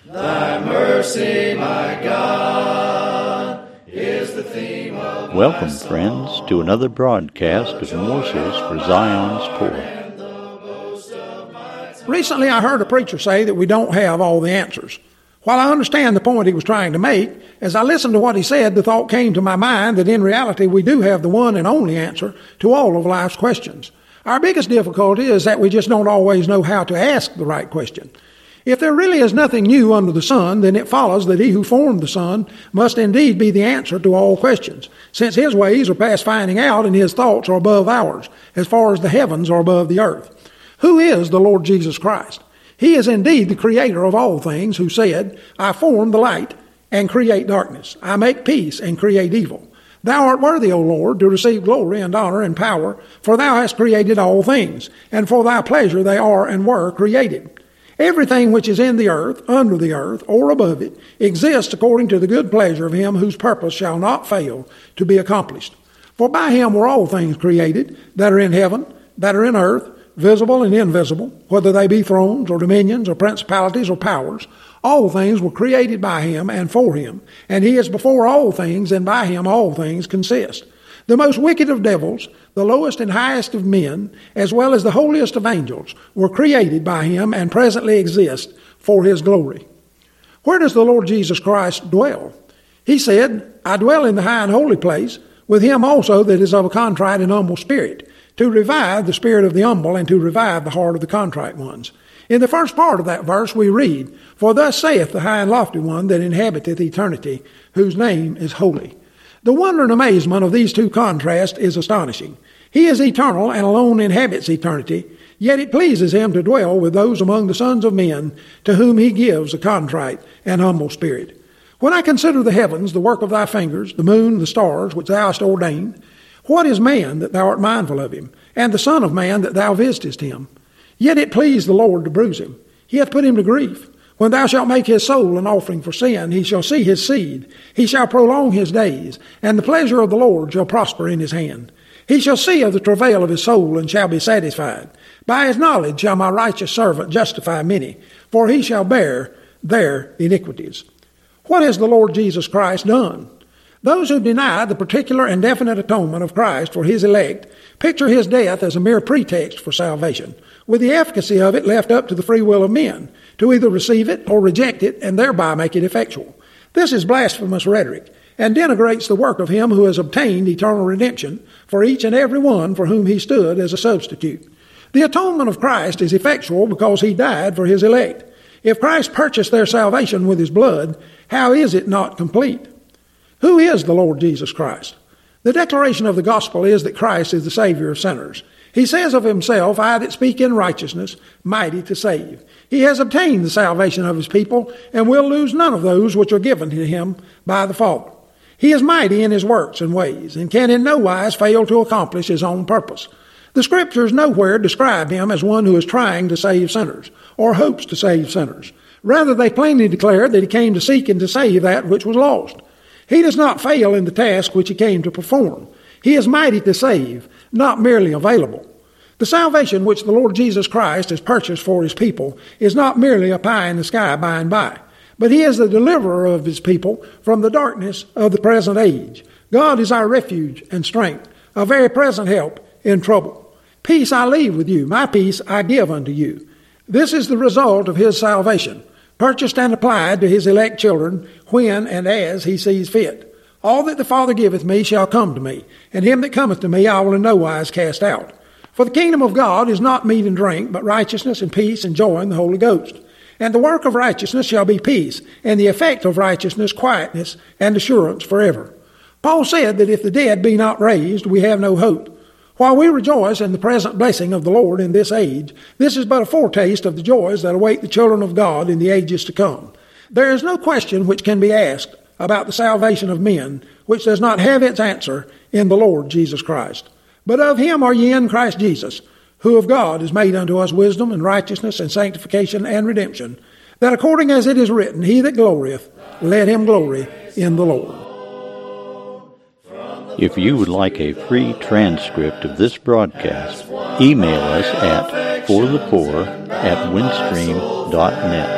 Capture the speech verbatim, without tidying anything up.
Thy mercy, my God, is the theme of Welcome, friends, to another broadcast of Morsels for Zion's Poor. Recently, I heard a preacher say that we don't have all the answers. While I understand the point he was trying to make, as I listened to what he said, the thought came to my mind that in reality we do have the one and only answer to all of life's questions. Our biggest difficulty is that we just don't always know how to ask the right question. If there really is nothing new under the sun, then it follows that he who formed the sun must indeed be the answer to all questions, since his ways are past finding out and his thoughts are above ours, as far as the heavens are above the earth. Who is the Lord Jesus Christ? He is indeed the creator of all things, who said, I form the light and create darkness. I make peace and create evil. Thou art worthy, O Lord, to receive glory and honor and power, for thou hast created all things, and for thy pleasure they are and were created. Everything which is in the earth, under the earth, or above it, exists according to the good pleasure of him whose purpose shall not fail to be accomplished. For by him were all things created, that are in heaven, that are in earth, visible and invisible, whether they be thrones or dominions or principalities or powers. All things were created by him and for him, and he is before all things, and by him all things consist. The most wicked of devils, the lowest and highest of men, as well as the holiest of angels, were created by him and presently exist for his glory. Where does the Lord Jesus Christ dwell? He said, I dwell in the high and holy place, with him also that is of a contrite and humble spirit, to revive the spirit of the humble and to revive the heart of the contrite ones. In the first part of that verse we read, For thus saith the high and lofty one that inhabiteth eternity, whose name is holy. The wonder and amazement of these two contrasts is astonishing. He is eternal and alone inhabits eternity, yet it pleases him to dwell with those among the sons of men to whom he gives a contrite and humble spirit. When I consider the heavens, the work of thy fingers, the moon, the stars, which thou hast ordained, what is man that thou art mindful of him, and the son of man that thou visitest him? Yet it pleased the Lord to bruise him. He hath put him to grief. When thou shalt make his soul an offering for sin, he shall see his seed. He shall prolong his days, and the pleasure of the Lord shall prosper in his hand. He shall see of the travail of his soul, and shall be satisfied. By his knowledge shall my righteous servant justify many, for he shall bear their iniquities. What has the Lord Jesus Christ done? Those who deny the particular and definite atonement of Christ for his elect picture his death as a mere pretext for salvation, with the efficacy of it left up to the free will of men, to either receive it or reject it and thereby make it effectual. This is blasphemous rhetoric, and denigrates the work of him who has obtained eternal redemption for each and every one for whom he stood as a substitute. The atonement of Christ is effectual because he died for his elect. If Christ purchased their salvation with his blood, how is it not complete? Who is the Lord Jesus Christ? The declaration of the gospel is that Christ is the Savior of sinners. He says of himself, I that speak in righteousness, mighty to save. He has obtained the salvation of his people, and will lose none of those which are given to him by the Father. He is mighty in his works and ways, and can in no wise fail to accomplish his own purpose. The Scriptures nowhere describe him as one who is trying to save sinners, or hopes to save sinners. Rather, they plainly declare that he came to seek and to save that which was lost. He does not fail in the task which he came to perform. He is mighty to save, not merely available. The salvation which the Lord Jesus Christ has purchased for his people is not merely a pie in the sky by and by, but he is the deliverer of his people from the darkness of the present age. God is our refuge and strength, a very present help in trouble. Peace I leave with you, my peace I give unto you. This is the result of his salvation, purchased and applied to his elect children when and as he sees fit. All that the Father giveth me shall come to me, and him that cometh to me I will in no wise cast out. For the kingdom of God is not meat and drink, but righteousness and peace and joy in the Holy Ghost. And the work of righteousness shall be peace, and the effect of righteousness quietness and assurance forever. Paul said that if the dead be not raised, we have no hope. While we rejoice in the present blessing of the Lord in this age, this is but a foretaste of the joys that await the children of God in the ages to come. There is no question which can be asked about the salvation of men which does not have its answer in the Lord Jesus Christ. But of him are ye in Christ Jesus, who of God is made unto us wisdom and righteousness and sanctification and redemption, that according as it is written, he that glorieth, let him glory in the Lord. If you would like a free transcript of this broadcast, email us at forthepoor at windstream dot net.